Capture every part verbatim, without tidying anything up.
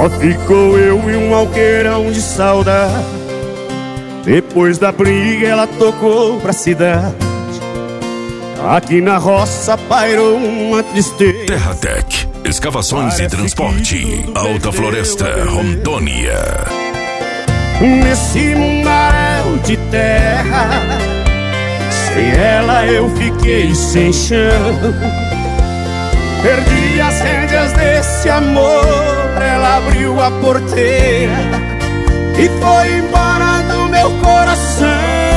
Só ficou eu e um alqueirão de saudade. Depois da briga ela tocou pra cidade. Aqui na roça pairou uma tristeza. Terratec, escavações e transporte. Alta Floresta, Rondônia. Nesse mundaréu de terra, sem ela eu fiquei sem chão. Perdi as rédeas desse amor, ela abriu a porteira e foi embora do meu coração.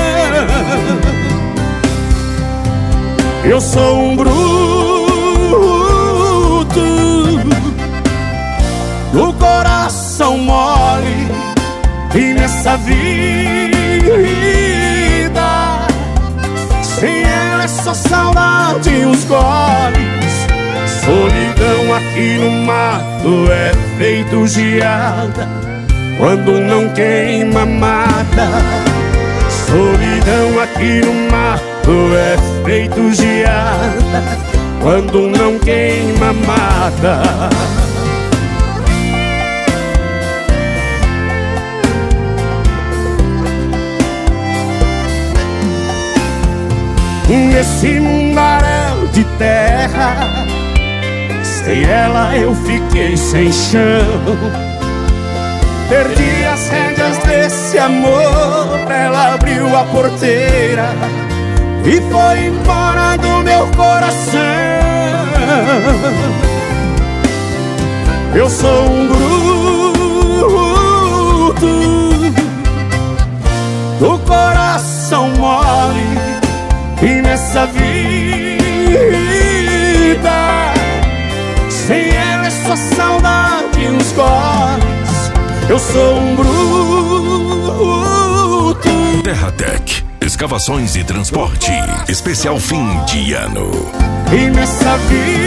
Eu sou um bruto do coração mole, e nessa vida sem ela é só saudade e os goles. Solidão aqui no mato é feito geada, quando não queima mata. Solidão aqui no mato é feito geada, quando não queima mata. Nesse mundaréu de terra, sem ela eu fiquei sem chão. Perdi as rédeas desse amor, ela abriu a porteira e foi embora do meu coração. Eu sou um bruto do coração mole, e nessa vida sem ela é só saudade e uns goles. Eu sou um bruto. Terratec, escavações e transporte. Especial fim de ano. E nessa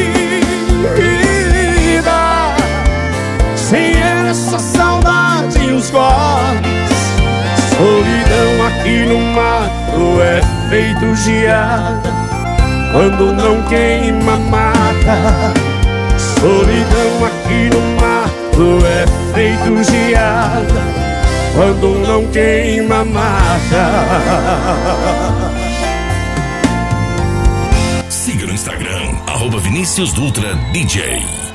vida sem ela é só saudade e os goles. Solidão aqui no mato é feito geada, quando não queima mata. Solidão aqui no mato é feito geada, quando não queima mata. Siga no Instagram, arroba Vinícius Dutra D J.